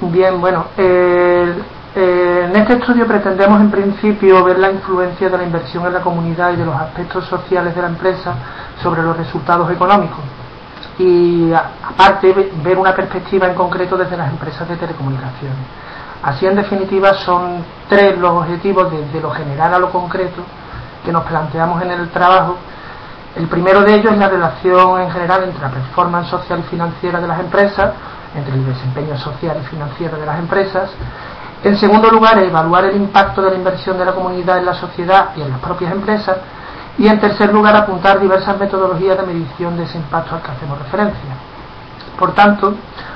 Bien, bueno, en este estudio pretendemos en principio ver la influencia de la inversión en la comunidad y de los aspectos sociales de la empresa sobre los resultados económicos, y aparte ver una perspectiva en concreto desde las empresas de telecomunicaciones. Así, en definitiva, son tres los objetivos, desde lo general a lo concreto, que nos planteamos en el trabajo. El primero de ellos es la relación en general entre la performance social y financiera de las empresas, entre el desempeño social y financiero de las empresas. En segundo lugar, evaluar el impacto de la inversión de la comunidad en la sociedad y en las propias empresas. Y en tercer lugar, apuntar diversas metodologías de medición de ese impacto al que hacemos referencia. Por tanto,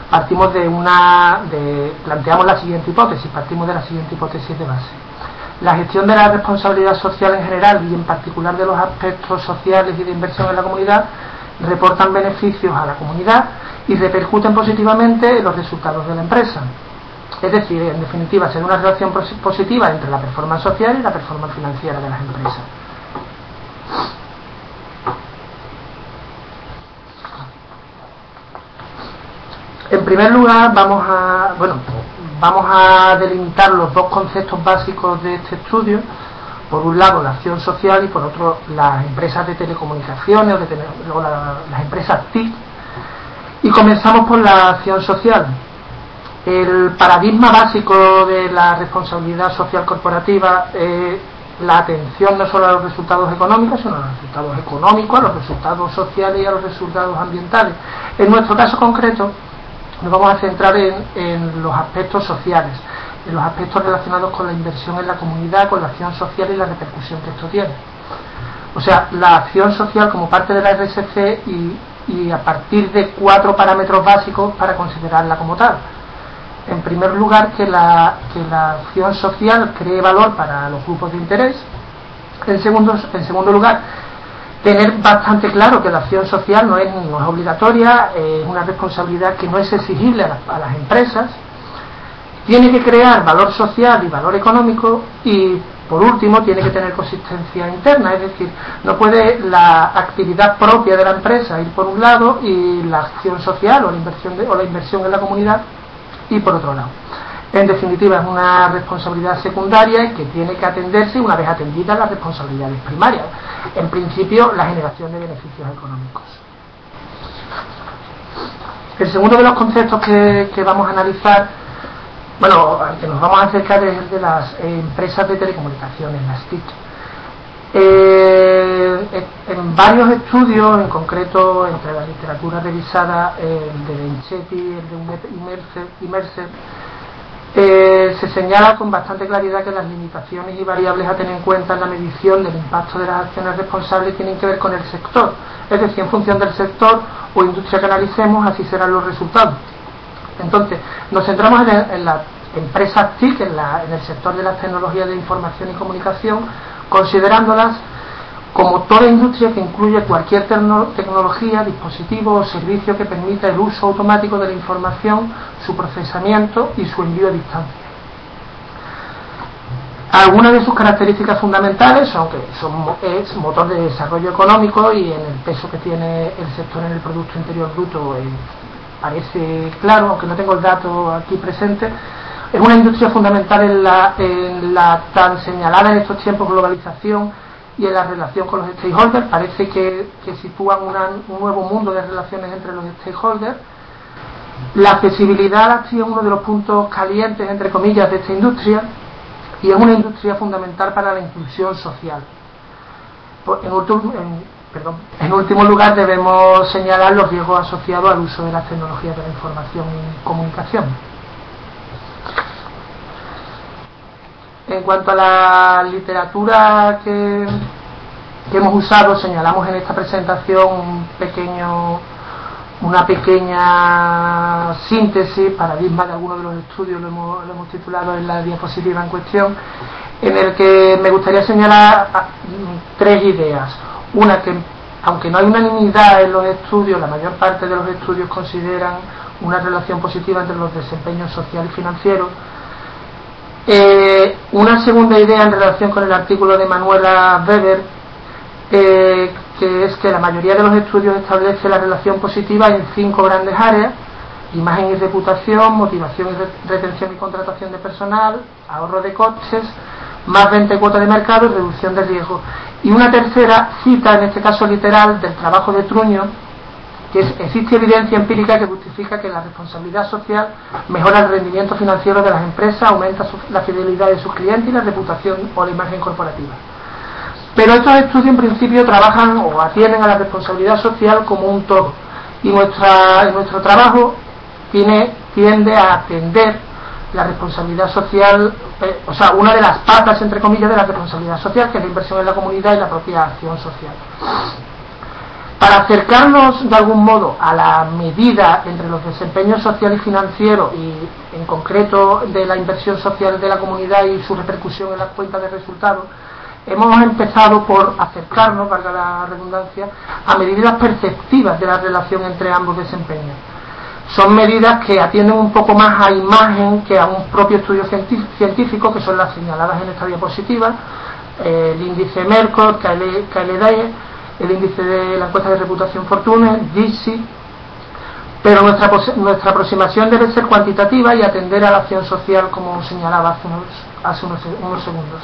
planteamos la siguiente hipótesis, partimos de la siguiente hipótesis de base. La gestión de la responsabilidad social en general y en particular de los aspectos sociales y de inversión en la comunidad reportan beneficios a la comunidad y repercuten positivamente en los resultados de la empresa. Es decir, en definitiva, se da una relación positiva entre la performance social y la performance financiera de las empresas. En primer lugar, vamos a delimitar los dos conceptos básicos de este estudio. Por un lado, la acción social, y por otro, las empresas de telecomunicaciones o las empresas TIC. Y comenzamos por la acción social. El paradigma básico de la responsabilidad social corporativa es la atención no solo a los resultados económicos, sino a los resultados económicos, a los resultados sociales y a los resultados ambientales. En nuestro caso concreto, nos vamos a centrar en los aspectos sociales, en los aspectos relacionados con la inversión en la comunidad, con la acción social y la repercusión que esto tiene. O sea, la acción social como parte de la RSC y a partir de 4 parámetros básicos para considerarla como tal. En primer lugar, que la acción social cree valor para los grupos de interés. En segundo lugar, tener bastante claro que la acción social no es obligatoria, es una responsabilidad que no es exigible a las empresas. Tiene que crear valor social y valor económico, y por último tiene que tener consistencia interna, es decir, no puede la actividad propia de la empresa ir por un lado y la acción social o la inversión en la comunidad ir por otro lado. En definitiva, es una responsabilidad secundaria y que tiene que atenderse una vez atendidas las responsabilidades primarias. En principio, la generación de beneficios económicos. El segundo de los conceptos que vamos a analizar, al que nos vamos a acercar, es el de las empresas de telecomunicaciones, las TIC. En varios estudios, en concreto entre la literatura revisada, el de Benchetti, el de Mercer, se señala con bastante claridad que las limitaciones y variables a tener en cuenta en la medición del impacto de las acciones responsables tienen que ver con el sector. Es decir, en función del sector o industria que analicemos, así serán los resultados. Entonces, nos centramos en las empresas TIC, en el sector de las tecnologías de información y comunicación, considerándolas como toda industria que incluye cualquier tecnología, dispositivo o servicio que permita el uso automático de la información, su procesamiento y su envío a distancia. Algunas de sus características fundamentales son que es motor de desarrollo económico, y en el peso que tiene el sector en el Producto Interior Bruto parece claro, aunque no tengo el dato aquí presente. Es una industria fundamental en la tan señalada en estos tiempos globalización y en la relación con los stakeholders. Parece que sitúan un nuevo mundo de relaciones entre los stakeholders. La accesibilidad aquí es uno de los puntos calientes, entre comillas, de esta industria, y es una industria fundamental para la inclusión social. En último lugar, debemos señalar los riesgos asociados al uso de las tecnologías de la información y comunicación. En cuanto a la literatura que hemos usado, señalamos en esta presentación una pequeña síntesis, paradigma de algunos de los estudios, lo hemos titulado en la diapositiva en cuestión, en el que me gustaría señalar 3 ideas. Una, que aunque no hay unanimidad en los estudios, la mayor parte de los estudios consideran una relación positiva entre los desempeños social y financiero. Una segunda idea en relación con el artículo de Manuela Weber, que es que la mayoría de los estudios establece la relación positiva en 5 grandes áreas, imagen y reputación, motivación y retención y contratación de personal, ahorro de costes, más venta y cuota de mercado y reducción de riesgo. Y una tercera cita, en este caso literal, del trabajo de Truño, que existe evidencia empírica que justifica que la responsabilidad social mejora el rendimiento financiero de las empresas, aumenta la fidelidad de sus clientes y la reputación o la imagen corporativa. Pero estos estudios en principio trabajan o atienden a la responsabilidad social como un todo, y nuestro trabajo tiende a atender la responsabilidad social, o sea, una de las patas, entre comillas, de la responsabilidad social, que es la inversión en la comunidad y la propia acción social. Para acercarnos de algún modo a la medida entre los desempeños social y financiero, y en concreto de la inversión social de la comunidad y su repercusión en las cuentas de resultados, hemos empezado por acercarnos, valga la redundancia, a medidas perceptivas de la relación entre ambos desempeños. Son medidas que atienden un poco más a imagen que a un propio estudio científico, que son las señaladas en esta diapositiva, el índice Merco, KLD, el índice de la encuesta de reputación Fortune, GISI, pero nuestra aproximación debe ser cuantitativa y atender a la acción social, como señalaba hace unos segundos.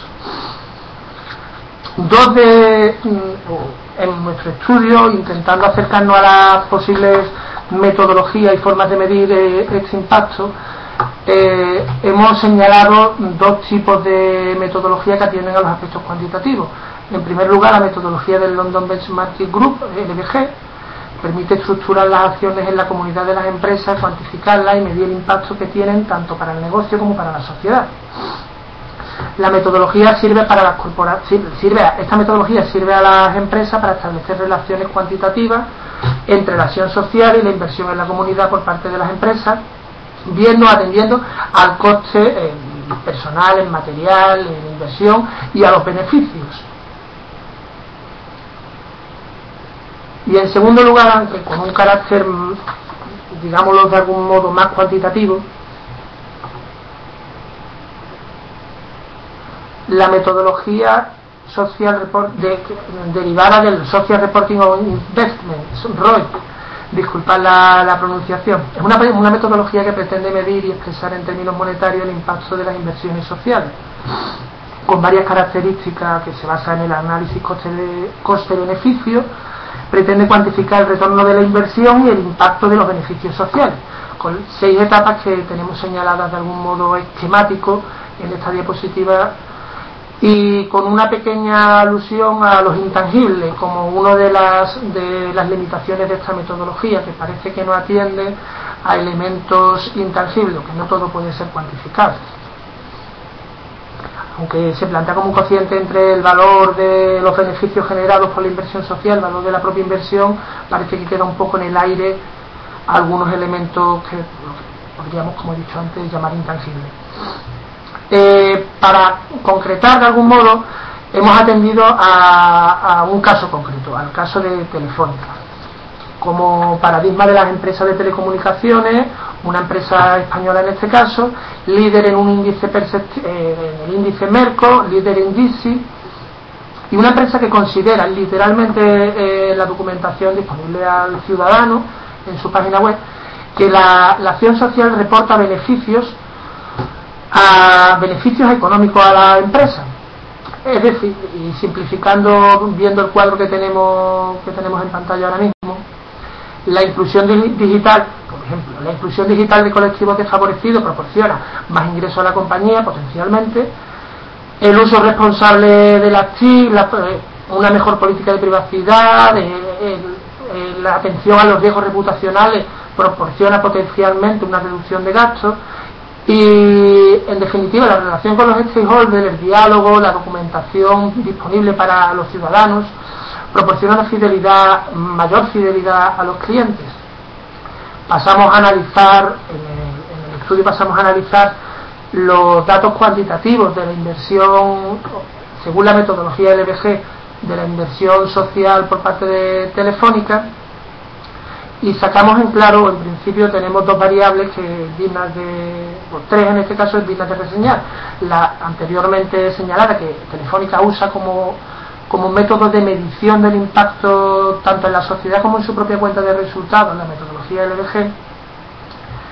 En nuestro estudio, intentando acercarnos a las posibles metodologías y formas de medir este impacto, hemos señalado dos tipos de metodología que atienden a los aspectos cuantitativos. En primer lugar, la metodología del London Benchmarking Group, LBG, permite estructurar las acciones en la comunidad de las empresas, cuantificarlas y medir el impacto que tienen tanto para el negocio como para la sociedad. La metodología esta metodología sirve a las empresas para establecer relaciones cuantitativas entre la acción social y la inversión en la comunidad por parte de las empresas, atendiendo al coste personal, en material, en inversión y a los beneficios. Y en segundo lugar, aunque con un carácter, digámoslo de algún modo, más cuantitativo, la metodología derivada del Social Reporting of Investment, ROI, disculpad la pronunciación, es una metodología que pretende medir y expresar en términos monetarios el impacto de las inversiones sociales, con varias características que se basan en el análisis coste-beneficio. Pretende cuantificar el retorno de la inversión y el impacto de los beneficios sociales, con 6 etapas que tenemos señaladas de algún modo esquemático en esta diapositiva, y con una pequeña alusión a los intangibles como una de las limitaciones de esta metodología, que parece que no atiende a elementos intangibles, que no todo puede ser cuantificado. Aunque se plantea como un cociente entre el valor de los beneficios generados por la inversión social, el valor de la propia inversión, parece que queda un poco en el aire algunos elementos que podríamos, como he dicho antes, llamar intangibles. Para concretar de algún modo, hemos atendido a un caso concreto, al caso de Telefónica. Como paradigma de las empresas de telecomunicaciones, una empresa española en este caso, líder en un índice en el índice Merco, líder en GISI, y una empresa que considera literalmente la documentación disponible al ciudadano en su página web, que la acción social reporta beneficios económicos a la empresa. Es decir, y simplificando, viendo el cuadro que tenemos en pantalla ahora mismo, la inclusión digital, por ejemplo, la inclusión digital de colectivos desfavorecidos proporciona más ingresos a la compañía potencialmente, el uso responsable de las TIC, una mejor política de privacidad, la atención a los riesgos reputacionales proporciona potencialmente una reducción de gastos, y en definitiva la relación con los stakeholders, el diálogo, la documentación disponible para los ciudadanos proporciona mayor fidelidad a los clientes. Pasamos a analizar, en el estudio pasamos a analizar los datos cuantitativos de la inversión, según la metodología LBG, de la inversión social por parte de Telefónica, y sacamos en claro, en principio tenemos 2 variables que dignas o 3 en este caso, dignas de reseñar. La anteriormente señalada, que Telefónica usa como método de medición del impacto tanto en la sociedad como en su propia cuenta de resultados, la metodología LBG,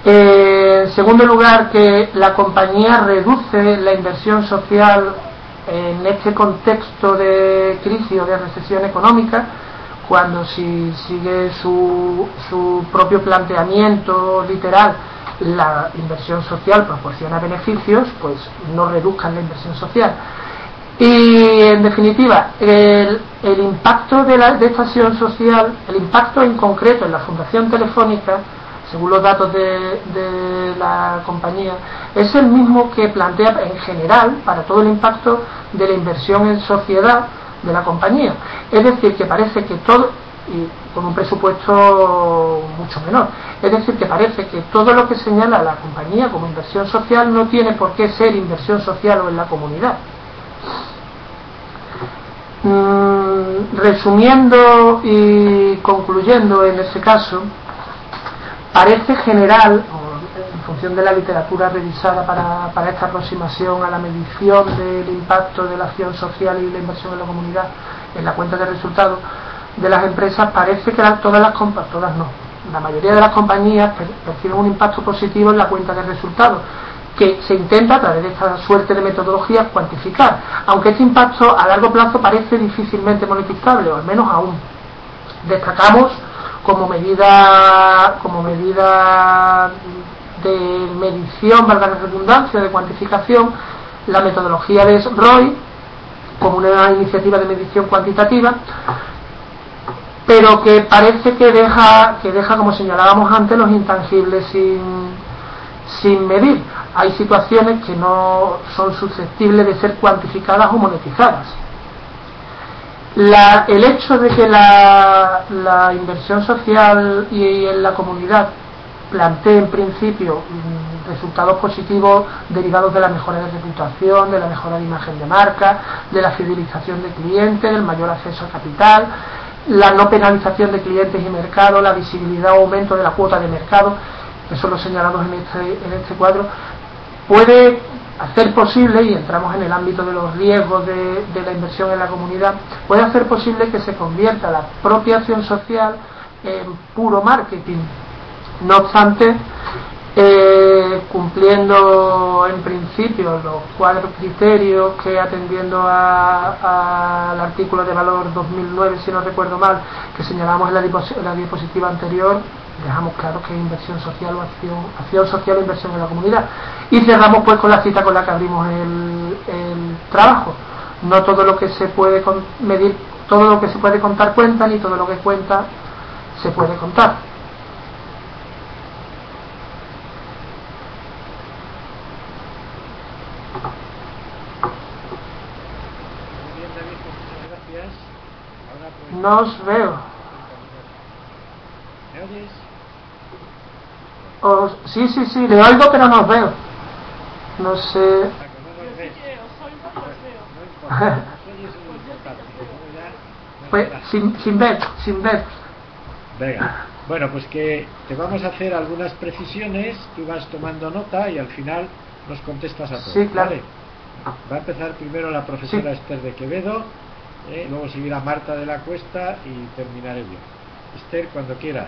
En segundo lugar, que la compañía reduce la inversión social en este contexto de crisis o de recesión económica, cuando si sigue su propio planteamiento literal, la inversión social proporciona beneficios, pues no reduzcan la inversión social. Y en definitiva, el impacto de esta acción social, el impacto en concreto en la Fundación Telefónica, según los datos de la compañía, es el mismo que plantea en general para todo el impacto de la inversión en sociedad de la compañía. Es decir, que parece que todo, y con un presupuesto mucho menor, es decir, que parece que todo lo que señala la compañía como inversión social no tiene por qué ser inversión social o en la comunidad. Resumiendo y concluyendo en ese caso, parece general, en función de la literatura revisada para esta aproximación a la medición del impacto de la acción social y la inversión en la comunidad en la cuenta de resultados de las empresas, parece que la mayoría de las compañías perciben un impacto positivo en la cuenta de resultados, que se intenta a través de esta suerte de metodologías cuantificar, aunque este impacto a largo plazo parece difícilmente monetizable, o al menos aún. Destacamos como medida de medición, valga la redundancia, de cuantificación, la metodología de ROI como una iniciativa de medición cuantitativa, pero que parece que deja, como señalábamos antes, los intangibles sin medir. Hay situaciones que no son susceptibles de ser cuantificadas o monetizadas. El hecho de que la inversión social y en la comunidad plantee en principio resultados positivos derivados de la mejora de reputación, de la mejora de imagen de marca, de la fidelización de clientes, del mayor acceso a capital, la no penalización de clientes y mercado, la visibilidad o aumento de la cuota de mercado, que son los señalados en este cuadro, puede hacer posible, y entramos en el ámbito de los riesgos de la inversión en la comunidad, puede hacer posible que se convierta la propia acción social en puro marketing. No obstante, cumpliendo en principio los 4 criterios que, atendiendo al artículo de valor 2009, si no recuerdo mal, que señalamos en la diapositiva anterior, dejamos claro que es inversión social o acción social o inversión en la comunidad. Y cerramos pues con la cita con la que abrimos el trabajo. No todo lo que se puede medir, todo lo que se puede contar cuenta, ni todo lo que cuenta se puede contar. No os veo. ¿Me oyes? Sí, le oigo, pero no os veo. No sé. Pues sin ver. Venga. Bueno, pues que te vamos a hacer algunas precisiones, tú vas tomando nota y al final nos contestas a todos. Sí, claro. ¿Vale? Va a empezar primero la profesora Esther de Quevedo, luego seguirá Marta de la Cuesta y terminaré yo. Esther, cuando quieras.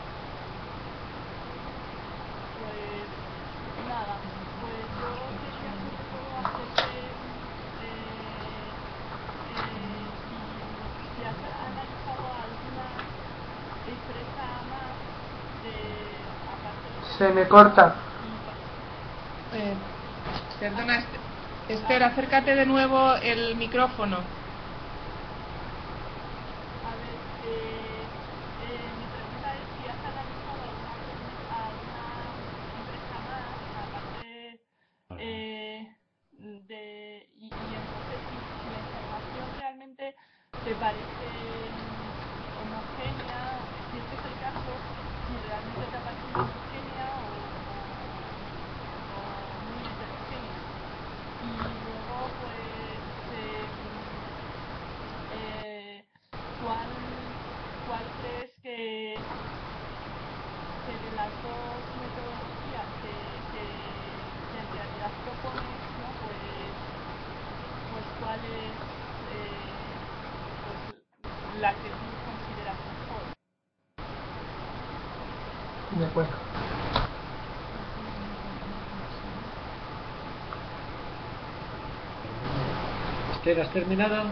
Se me corta. Perdona, Esther, acércate de nuevo el micrófono. Mi pregunta es si has analizado alguna empresa más, aparte y entonces si la información realmente te parece homogénea, si este es el caso, si realmente te parece homogénea o muy heterogénea. Y luego, pues, ¿cuál crees que de las dos metodologías que en realidad propones, ¿no? Pues cuál es pues, la que tú consideras mejor? De acuerdo. Esther, ¿has terminado? Bueno,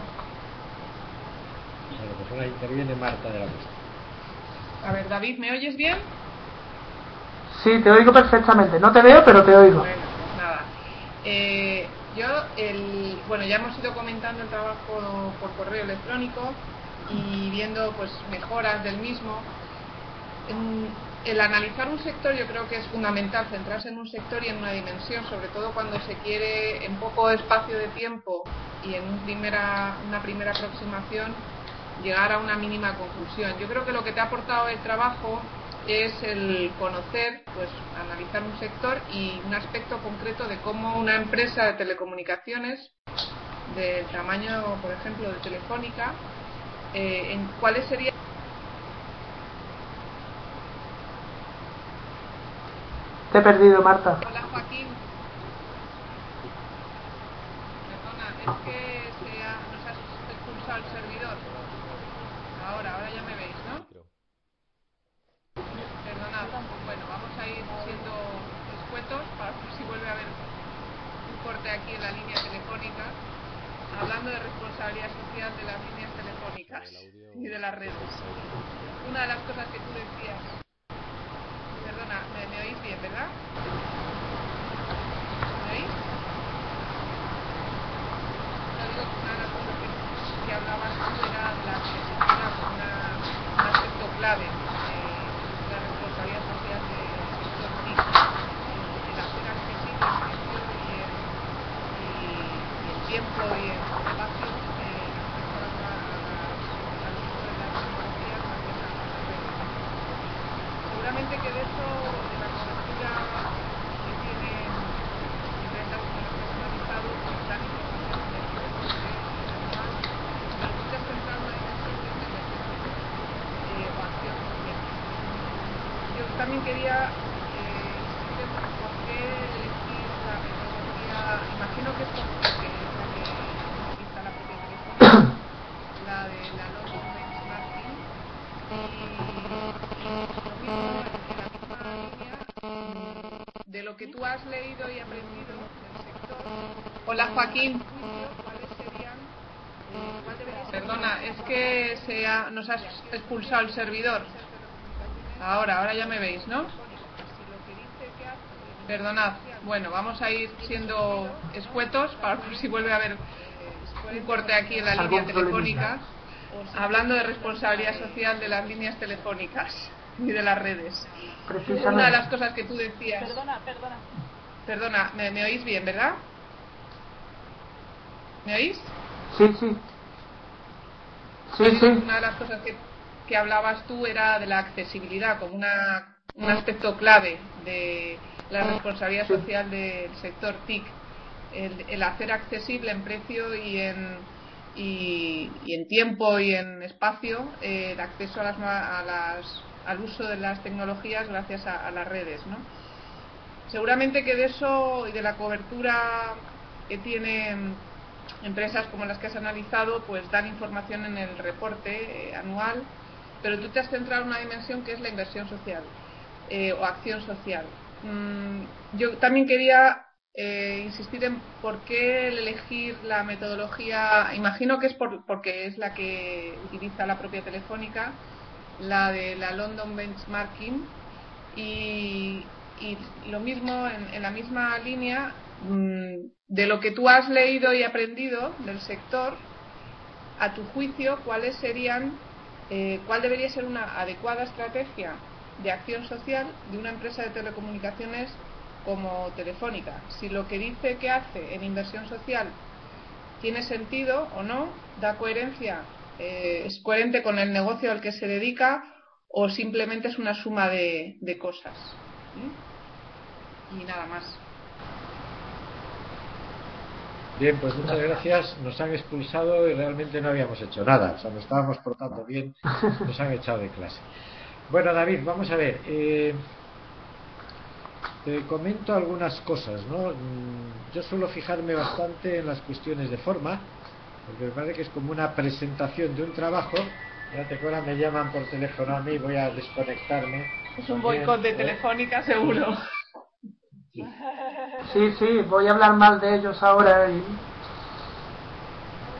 pues ahora interviene Marta de la Cuesta. A ver, David, ¿me oyes bien? Sí, te oigo perfectamente. No te veo, pero te oigo. Bueno, pues nada. Bueno, ya hemos ido comentando el trabajo por correo electrónico y viendo pues mejoras del mismo. El analizar un sector yo creo que es fundamental, centrarse en un sector y en una dimensión, sobre todo cuando se quiere en poco espacio de tiempo y en una primera aproximación llegar a una mínima conclusión. Yo creo que lo que te ha aportado el trabajo es el conocer, pues analizar un sector y un aspecto concreto de cómo una empresa de telecomunicaciones del tamaño, por ejemplo, de Telefónica, en cuáles serían. Te he perdido, Marta. Hola, Joaquín. Perdona, es que nos has expulsado el servidor. Ahora ya me veis, ¿no? Perdonad. Bueno, vamos a ir siendo escuetos para ver si vuelve a haber un corte aquí en la línea telefónica, hablando de responsabilidad social de las líneas telefónicas y de las redes. Una de las cosas que tú decías. Perdona, ¿me oís bien, verdad? ¿Me oís? Yo digo que una de las cosas que hablabas tú era de la accesibilidad como un aspecto clave de la responsabilidad social del sector TIC, el hacer accesible el precio y el tiempo y el espacio respecto al uso de las tecnologías gracias a las redes. Seguramente que de eso, de la cobertura que tienen empresas como las que has analizado, pues dan información del reporte anual, pero tú te has centrado en la dimensión de inversión o acción social. Yo también quería insistir en por qué elegir la metodología, imagino que es porque es la que utiliza la propia Telefónica, la de la London Benchmarking, y lo mismo en la misma línea de lo que tú has leído y aprendido del sector. Hola, Joaquín. ¿Cuáles serían? ¿Cuál debería ser? Perdona, es que nos has expulsado el servidor. Ahora ya me veis, ¿no? Perdonad. Bueno, vamos a ir siendo escuetos para ver si vuelve a haber un corte aquí en la línea telefónica, hablando de responsabilidad social de las líneas telefónicas y de las redes. Una de las cosas que tú decías. Perdona, ¿me oís bien, verdad? ¿Me oís? Sí. Una de las cosas que hablabas tú era de la accesibilidad como un aspecto clave de la responsabilidad social del sector TIC, el hacer accesible en precio y en tiempo y en espacio el acceso al uso de las tecnologías gracias a las redes, ¿no? Seguramente que de eso y de la cobertura que tienen empresas como las que has analizado, pues dan información en el reporte anual, pero tú te has centrado en una dimensión que es la inversión social o acción social. Yo también quería insistir en por qué el elegir la metodología, imagino que es porque es la que utiliza la propia Telefónica, la de la London Benchmarking, y lo mismo en la misma línea de lo que tú has leído y aprendido del sector, a tu juicio, cuál debería ser una adecuada estrategia de acción social de una empresa de telecomunicaciones como Telefónica, si lo que dice que hace en inversión social tiene sentido o no, da coherencia, es coherente con el negocio al que se dedica o simplemente es una suma de cosas. Y nada más. Bien, pues muchas gracias. Nos han expulsado y realmente no habíamos hecho nada. O sea, nos estábamos portando bien, nos han echado de clase. Bueno, David, vamos a ver. Te comento algunas cosas, ¿no? Yo suelo fijarme bastante en las cuestiones de forma, porque me parece que es como una presentación de un trabajo. Fíjate que ahora me llaman por teléfono a mí, voy a desconectarme. Es un boicot de Telefónica, seguro. Sí, voy a hablar mal de ellos ahora y...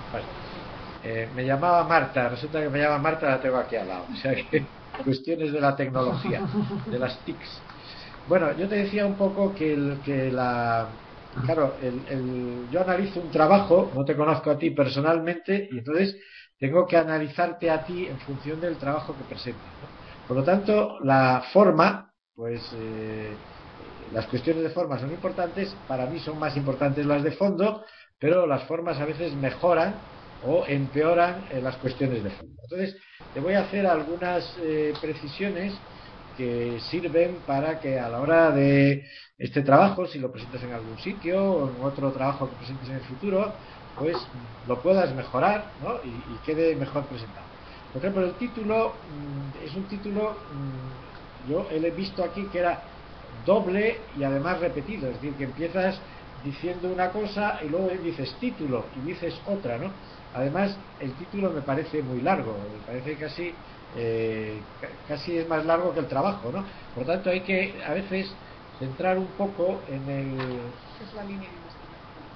Bueno, me llamaba Marta, resulta que me llama Marta, la tengo aquí al lado. O sea que cuestiones de la tecnología, de las TICs. Bueno, yo te decía un poco claro, yo analizo un trabajo, no te conozco a ti personalmente, y entonces tengo que analizarte a ti en función del trabajo que presentes, ¿no? Por lo tanto, la forma, pues las cuestiones de forma son importantes, para mí son más importantes las de fondo, pero las formas a veces mejoran o empeoran las cuestiones de fondo. Entonces, te voy a hacer algunas precisiones que sirven para que a la hora de este trabajo, si lo presentas en algún sitio o en otro trabajo que presentes en el futuro, pues lo puedas mejorar, ¿no? y quede mejor presentado. Por ejemplo, el título es un título, yo he visto aquí que era doble y además repetido, es decir, que empiezas diciendo una cosa y luego dices título y dices otra, ¿no? Además, el título me parece muy largo, me parece casi es más largo que el trabajo, ¿no? Por lo tanto, hay que a veces centrar un poco en el... Es la línea de investigación.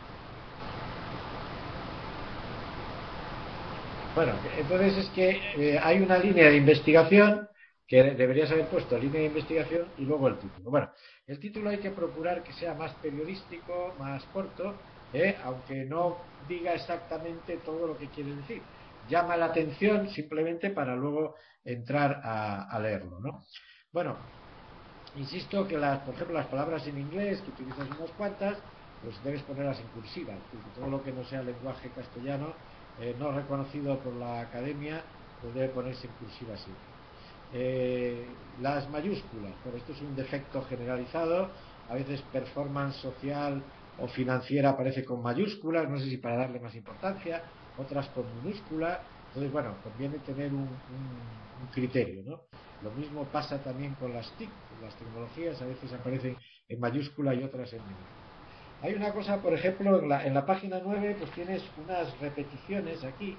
Bueno, entonces es que hay una línea de investigación que deberías haber puesto línea de investigación y luego el título. Bueno, el título hay que procurar que sea más periodístico, más corto, aunque no diga exactamente todo lo que quiere decir. Llama la atención simplemente para luego entrar a leerlo, ¿no? Bueno, insisto que por ejemplo, las palabras en inglés, que utilizas unas cuantas, pues debes ponerlas en cursiva. Es decir, que todo lo que no sea lenguaje castellano, no reconocido por la academia, pues debe ponerse en cursiva siempre. Las mayúsculas, bueno, esto es un defecto generalizado, a veces performance social o financiera aparece con mayúsculas, no sé si para darle más importancia, otras con minúscula, entonces bueno, conviene tener un criterio, ¿no? Lo mismo pasa también con las TIC, las tecnologías a veces aparecen en mayúscula y otras en minúscula. Hay una cosa, por ejemplo, en la página 9, pues tienes unas repeticiones aquí,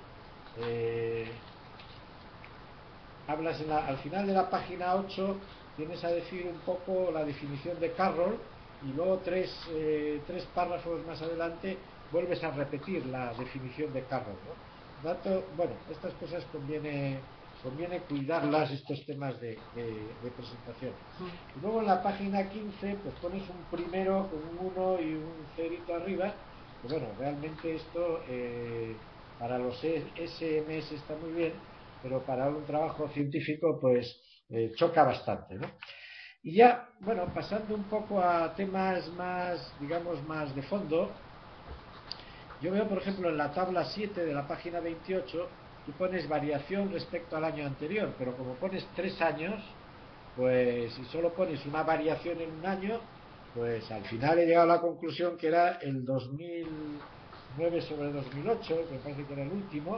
hablas al final de la página 8, tienes a decir un poco la definición de Carroll y luego tres párrafos más adelante vuelves a repetir la definición de Carroll, ¿no? Dato, bueno, estas cosas conviene cuidarlas, estos temas de presentación. Y luego en la página 15 pues pones un primero con un 1 y un cerito arriba, que bueno, realmente esto para los SMS está muy bien, pero para un trabajo científico pues choca bastante, ¿no? Y ya, bueno, pasando un poco a temas más, digamos, más de fondo, yo veo, por ejemplo, en la tabla 7 de la página 28, tú pones variación respecto al año anterior, pero como pones 3 años, pues si solo pones una variación en un año, pues al final he llegado a la conclusión que era el 2009 sobre 2008, que me parece que era el último,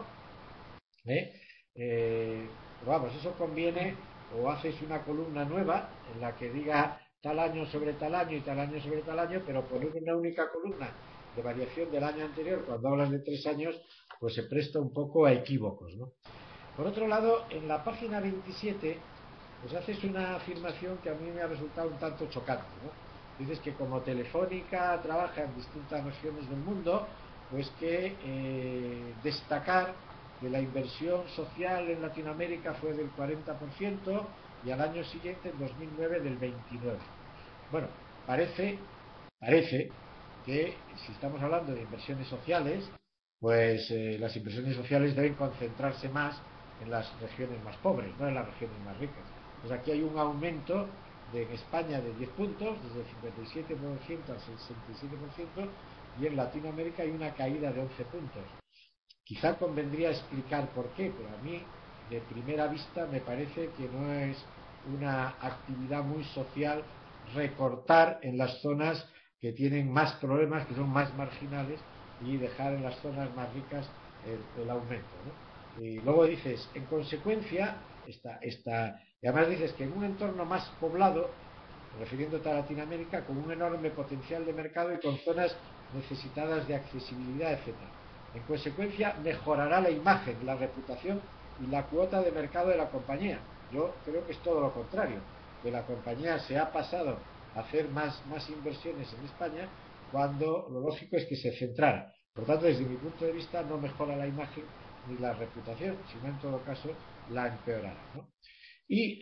pero vamos, eso conviene, o haces una columna nueva en la que diga tal año sobre tal año y tal año sobre tal año, pero poner una única columna de variación del año anterior cuando hablas de 3 años, pues se presta un poco a equívocos, ¿no? Por otro lado, en la página 27, pues haces una afirmación que a mí me ha resultado un tanto chocante, ¿no? Dices que como Telefónica trabaja en distintas regiones del mundo, pues que destacar que la inversión social en Latinoamérica fue del 40% y al año siguiente, en 2009, del 29%. Bueno, parece que si estamos hablando de inversiones sociales, pues las inversiones sociales deben concentrarse más en las regiones más pobres, no en las regiones más ricas. Pues aquí hay un aumento en España de 10 puntos, desde el 57% al 67%, y en Latinoamérica hay una caída de 11 puntos. Quizá convendría explicar por qué, pero a mí, de primera vista, me parece que no es una actividad muy social recortar en las zonas que tienen más problemas, que son más marginales, y dejar en las zonas más ricas el aumento, ¿no? Y luego dices, en consecuencia, y además dices que en un entorno más poblado, refiriéndote a Latinoamérica, con un enorme potencial de mercado y con zonas necesitadas de accesibilidad, etcétera. En consecuencia, mejorará la imagen, la reputación y la cuota de mercado de la compañía. Yo creo que es todo lo contrario, que la compañía se ha pasado a hacer más inversiones en España cuando lo lógico es que se centrara Por tanto, desde mi punto de vista, no mejora la imagen ni la reputación, sino en todo caso la empeorará, ¿no? Y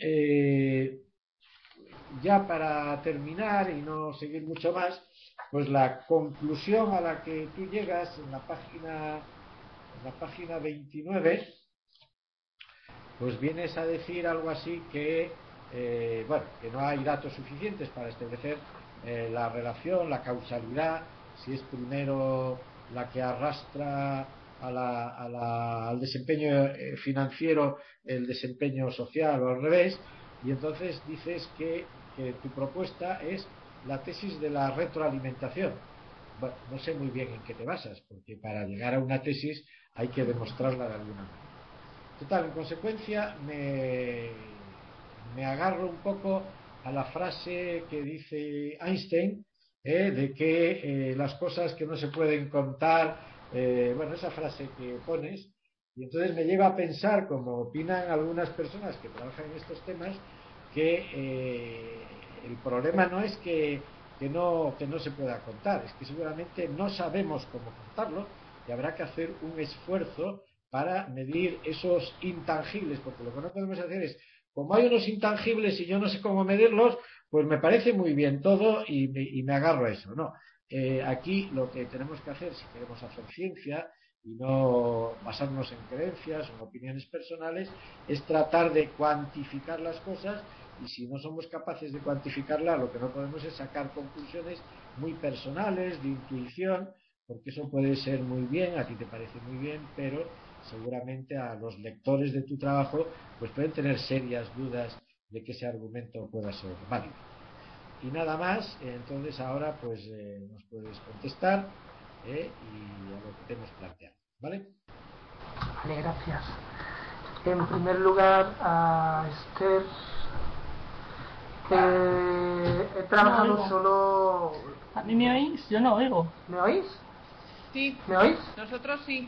ya para terminar y no seguir mucho más, pues la conclusión a la que tú llegas en la página 29, pues vienes a decir algo así que bueno, que no hay datos suficientes para establecer la relación, la causalidad, si es primero la que arrastra al desempeño financiero el desempeño social o al revés, y entonces dices que tu propuesta es la tesis de la retroalimentación. Bueno, no sé muy bien en qué te basas, porque para llegar a una tesis hay que demostrarla de alguna manera. Total, en consecuencia me agarro un poco a la frase que dice Einstein, de que las cosas que no se pueden contar, bueno, esa frase que pones, y entonces me lleva a pensar, como opinan algunas personas que trabajan en estos temas, que el problema no es que no se pueda contar, es que seguramente no sabemos cómo contarlo y habrá que hacer un esfuerzo para medir esos intangibles, porque lo que no podemos hacer es, como hay unos intangibles y yo no sé cómo medirlos, pues me parece muy bien todo y me agarro a eso. No, aquí lo que tenemos que hacer, si queremos hacer ciencia y no basarnos en creencias o en opiniones personales, es tratar de cuantificar las cosas, y si no somos capaces de cuantificarla, lo que no podemos es sacar conclusiones muy personales, de intuición, porque eso puede ser muy bien, a ti te parece muy bien, pero seguramente a los lectores de tu trabajo pues pueden tener serias dudas de que ese argumento pueda ser válido. Y nada más, entonces ahora pues nos puedes contestar y a lo que te hemos planteado, ¿vale? Vale, gracias. En primer lugar, a Esther, he trabajado No solo... ¿A mí me oís? Yo no oigo. ¿Me oís? Sí, ¿Me oís? nosotros sí.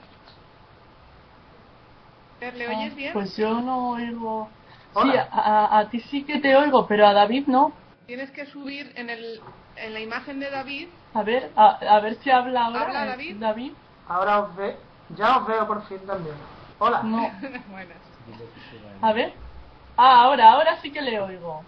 ¿Le oyes bien? Pues yo no oigo. Hola. Sí, a ti sí que te oigo, pero a David no. Tienes que subir en la imagen de David. A ver si habla ahora. ¿Habla David? David. Ahora ya os veo por fin también. Hola. No. Buenas. A ver. Ahora sí que le oigo.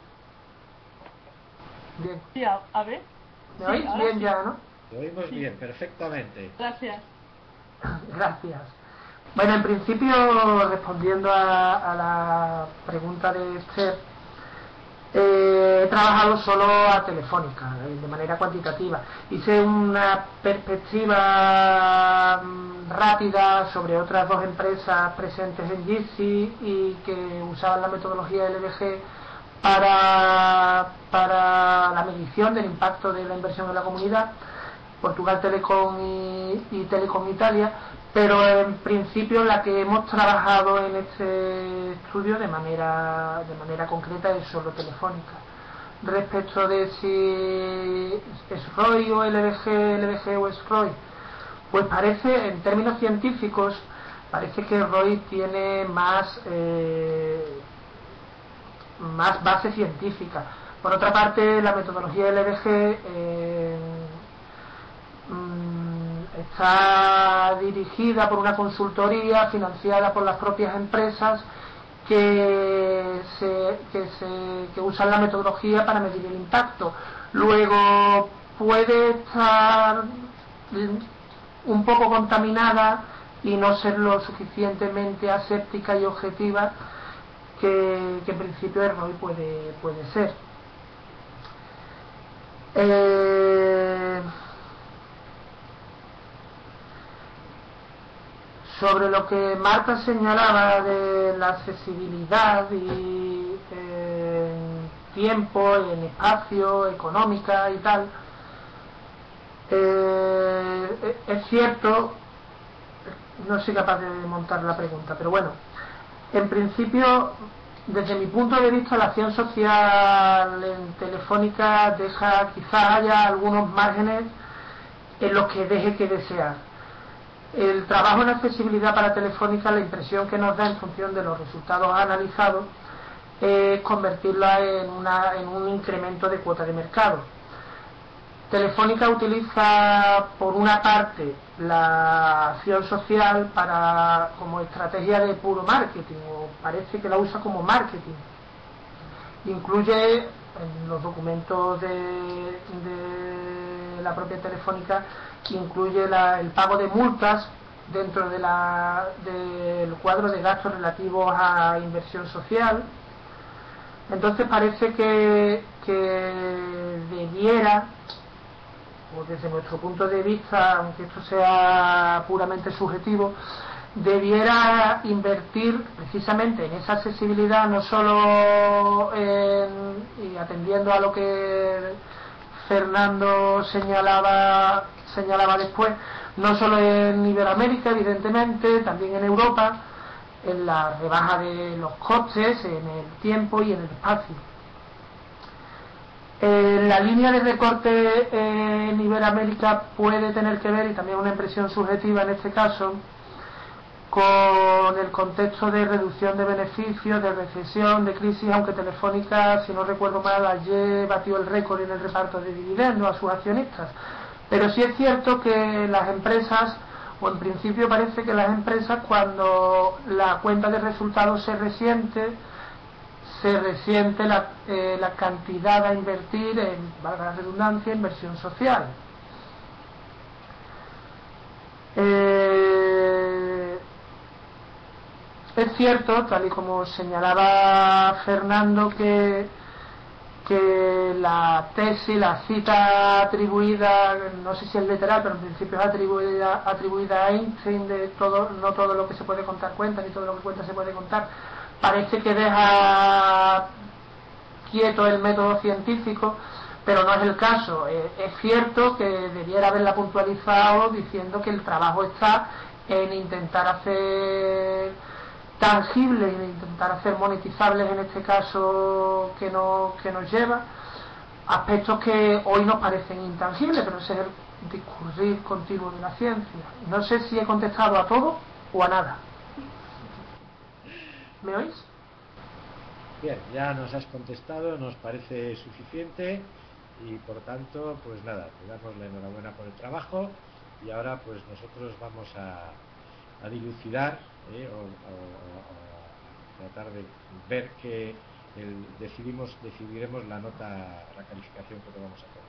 Bien. Sí, a ver. ¿Me Sí, oís ahora bien sí. ya, no? Te oímos bien, perfectamente. Gracias. Gracias. Bueno, en principio, respondiendo a la pregunta de Esther, he trabajado solo a Telefónica, de manera cuantitativa. Hice una perspectiva rápida sobre otras dos empresas presentes en Jitsi y que usaban la metodología LBG para la medición del impacto de la inversión en la comunidad, Portugal Telecom y Telecom Italia, pero en principio la que hemos trabajado en este estudio de manera concreta es solo Telefónica. Respecto de si es ROI o LBG o es ROI, pues parece, en términos científicos, parece que ROI tiene más base científica. Por otra parte, la metodología LBG está dirigida por una consultoría financiada por las propias empresas que usan la metodología para medir el impacto. Luego puede estar un poco contaminada y no ser lo suficientemente aséptica y objetiva que en principio el ROI puede ser. Sobre lo que Marta señalaba de la accesibilidad y tiempo, en espacio, económica y tal, es cierto, no soy capaz de montar la pregunta, pero bueno, en principio, desde mi punto de vista, la acción social en Telefónica quizás haya algunos márgenes en los que deje que desear. El trabajo en accesibilidad para Telefónica, la impresión que nos da en función de los resultados analizados es convertirla en un incremento de cuota de mercado. Telefónica utiliza por una parte la acción social como estrategia de puro marketing, o parece que la usa como marketing. Incluye en los documentos de la propia Telefónica, incluye el pago de multas dentro del cuadro de gastos relativos a inversión social. Entonces parece que debiera, o desde nuestro punto de vista, aunque esto sea puramente subjetivo, debiera invertir precisamente en esa accesibilidad, no solo y atendiendo a lo que Fernando señalaba después, no solo en Iberoamérica, evidentemente, también en Europa, en la rebaja de los costes, en el tiempo y en el espacio. La línea de recorte en Iberoamérica puede tener que ver, y también una impresión subjetiva en este caso, con el contexto de reducción de beneficios, de recesión, de crisis, aunque Telefónica, si no recuerdo mal, ayer batió el récord en el reparto de dividendos a sus accionistas. Pero sí es cierto que las empresas, o en principio parece que las empresas, cuando la cuenta de resultados se resiente la cantidad a invertir en, valga la redundancia, inversión social. Es cierto, tal y como señalaba Fernando, que la tesis, la cita atribuida, no sé si es literal, pero en principio es atribuida a Einstein, de no todo lo que se puede contar cuenta, ni todo lo que cuenta se puede contar, parece que deja quieto el método científico, pero no es el caso. Es cierto que debiera haberla puntualizado diciendo que el trabajo está en intentar hacer tangibles, en intentar hacer monetizables, en este caso que nos lleva, aspectos que hoy nos parecen intangibles, pero ese es el discurrir continuo de la ciencia. No sé si he contestado a todo o a nada. ¿Me oís? Bien, ya nos has contestado, nos parece suficiente y por tanto, pues nada, te damos la enhorabuena por el trabajo y ahora pues nosotros vamos a dilucidar o tratar de ver que decidiremos la nota, la calificación que te vamos a poner.